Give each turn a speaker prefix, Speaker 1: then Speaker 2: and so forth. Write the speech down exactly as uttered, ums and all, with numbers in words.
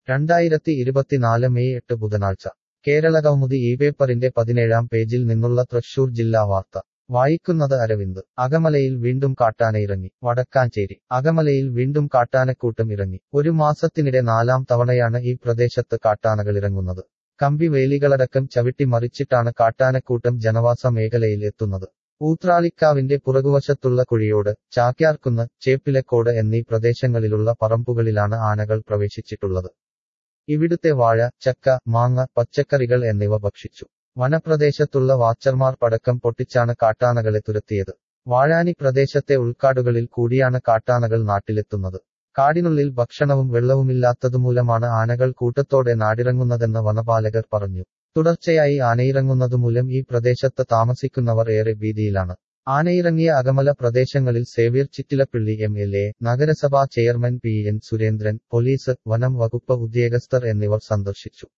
Speaker 1: രണ്ടായിരത്തി ഇരുപത്തിനാല് മെയ് എട്ട് ബുധനാഴ്ച കേരളകൗമുദി ഈ പേപ്പറിന്റെ പതിനേഴാം പേജിൽ നിന്നുള്ള തൃശൂർ ജില്ലാ വാർത്ത വായിക്കുന്നത് അരവിന്ദ് അകമലയിൽ വീണ്ടും കാട്ടാനയിറങ്ങി വടക്കാഞ്ചേരി അകമലയിൽ വീണ്ടും കാട്ടാനക്കൂട്ടം ഇറങ്ങി ഒരു മാസത്തിനിടെ നാലാം തവണയാണ് ഈ പ്രദേശത്ത് കാട്ടാനകളിറങ്ങുന്നത് കമ്പി വേലികളടക്കം ചവിട്ടി മറിച്ചിട്ടാണ് കാട്ടാനക്കൂട്ടം ജനവാസ മേഖലയിൽ എത്തുന്നത് ഊത്രാളിക്കാവിന്റെ പുറകുവശത്തുള്ള കുഴിയോട് ചാക്യാർകുന്ന് ചേപ്പിലക്കോട് എന്നീ പ്രദേശങ്ങളിലുള്ള പറമ്പുകളിലാണ് ആനകൾ പ്രവേശിച്ചിട്ടുള്ളത് ഇവിടുത്തെ വാഴ ചക്ക മാങ്ങ പച്ചക്കറികൾ എന്നിവ ഭക്ഷിച്ചു വനപ്രദേശത്തുള്ള വാച്ചർമാർ പടക്കം പൊട്ടിച്ചാണ് കാട്ടാനകളെ തുരത്തിയത് വാഴാനി പ്രദേശത്തെ ഉൾക്കാടുകളിൽ കൂടിയാണ് കാട്ടാനകൾ നാട്ടിലെത്തുന്നത് കാടിനുള്ളിൽ ഭക്ഷണവും വെള്ളവുമില്ലാത്തതുമൂലമാണ് ആനകൾ കൂട്ടത്തോടെ നാടിറങ്ങുന്നതെന്ന് വനപാലകർ പറഞ്ഞു തുടർച്ചയായി ആനയിറങ്ങുന്നതുമൂലം ഈ പ്രദേശത്ത് താമസിക്കുന്നവർ ഏറെ ഭീതിയിലാണ് ആനയിറങ്ങിയ അകമല പ്രദേശങ്ങളിൽ Xavier Chittilappilly M L A നഗരസഭാ chairman P N Surendran police വനം വകുപ്പ് ഉദ്യോഗസ്ഥർ എന്നിവർ സന്ദർശിച്ചു